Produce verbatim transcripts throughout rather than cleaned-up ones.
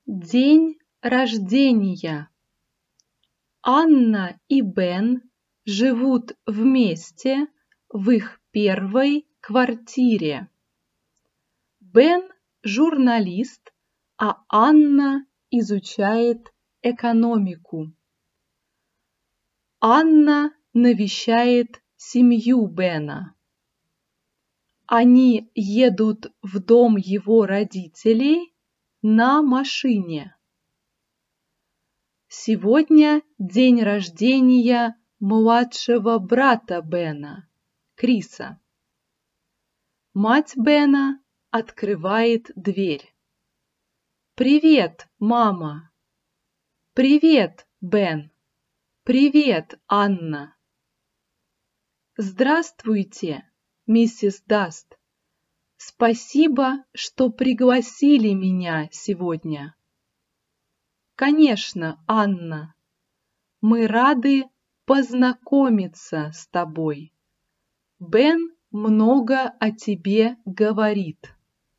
День рождения. Анна и Бен живут вместе в их первой квартире. Бен – журналист, а Анна изучает экономику. Анна навещает семью Бена. Они едут в дом его родителей на машине. Сегодня день рождения младшего брата Бена, Криса. Мать Бена открывает дверь. «Привет, мама!» «Привет, Бен!» «Привет, Анна!» «Здравствуйте, миссис Даст! Спасибо, что пригласили меня сегодня!» «Конечно, Анна! Мы рады познакомиться с тобой. Бен много о тебе говорит».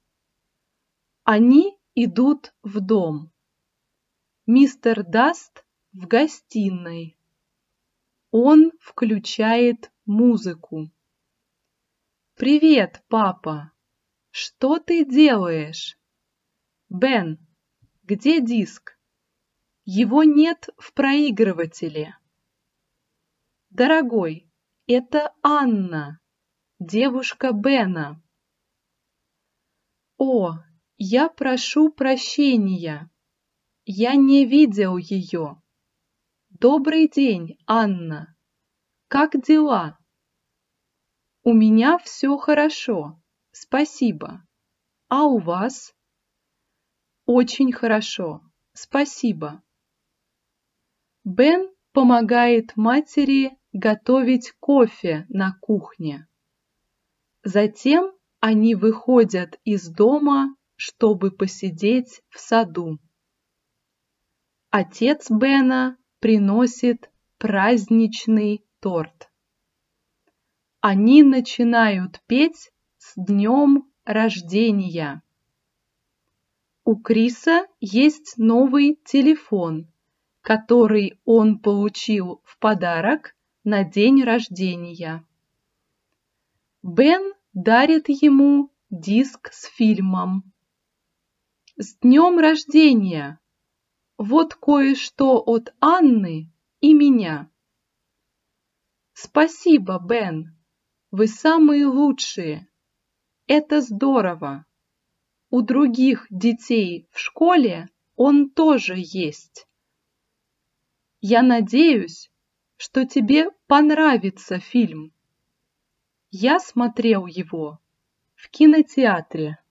Они идут в дом. Мистер Даст в гостиной. Он включает музыку. «Привет, папа! Что ты делаешь?» «Бен, где диск? Его нет в проигрывателе». «Дорогой, это Анна, девушка Бена». «О, я прошу прощения. Я не видел ее. Добрый день, Анна. Как дела?» «У меня все хорошо, спасибо. А у вас?» «Очень хорошо, спасибо». Бен помогает матери готовить кофе на кухне. Затем они выходят из дома, чтобы посидеть в саду. Отец Бена приносит праздничный торт. Они начинают петь «С днем рождения». У Криса есть новый телефон, который он получил в подарок на день рождения. Бен дарит ему диск с фильмом. «С днем рождения! Вот кое-что от Анны и меня». «Спасибо, Бен! Вы самые лучшие! Это здорово! У других детей в школе он тоже есть. Я надеюсь, что тебе понравится фильм. Я смотрел его в кинотеатре».